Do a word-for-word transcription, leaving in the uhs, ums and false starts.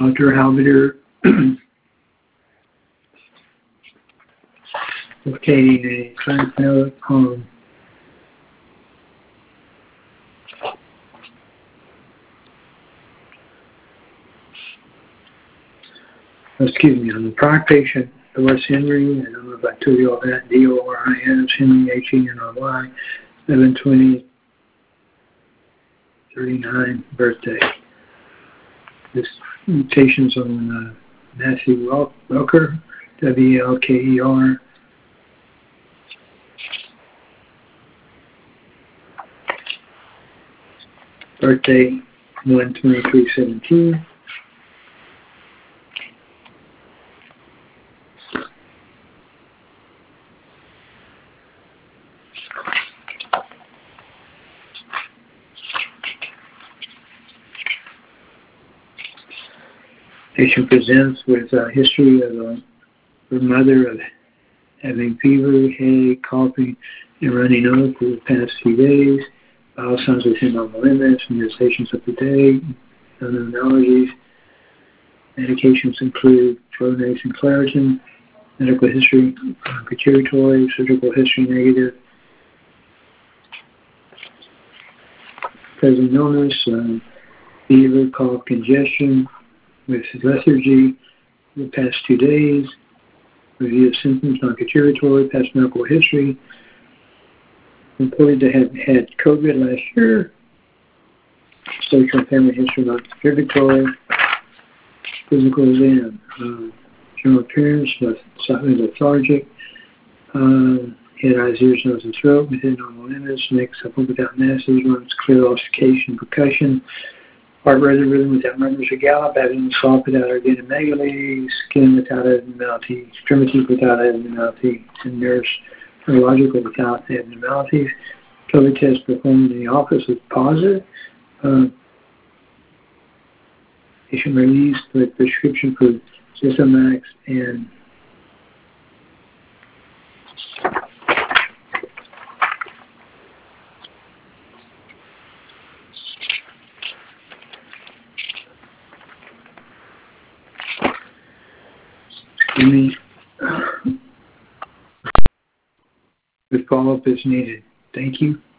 Doctor Halbiter locating a class note on excuse me, on the prior patient, Doris Henry, and I don't know if I told you all that, D O R I S, Henry, H E N R Y, seven twenty thirty-nine birthday. This mutation's on uh, Matthew Welker, W L K E R. Birthday, one twenty-three seventeen. Patient presents with a history of uh, her mother of having fever, headache, coughing, and running nose for the past few days. Vital signs within normal limits, medications up to date, unknown allergies. Medications include Flonase and Claritin. Medical history, uh, pituitary, surgical history negative. Present illness, uh, fever, cough, congestion, with lethargy for the past two days, review of symptoms, non-contributory, past medical history, reported to have had COVID last year, social family history, non-contributory, physical exam, uh, general appearance, slightly lethargic, uh, head, eyes, ears, nose, and throat within normal limits, neck supple without masses, runs clear ossification, percussion, heart rate rhythm without murmurs or gallop, abdomen soft without ergonomegaly, skin without abnormality, extremities without abnormality, and nerves neurological without abnormalities. COVID test performed in the office was positive. Uh, patient released with prescription for Sysamax and me, with follow-up as needed. Thank you.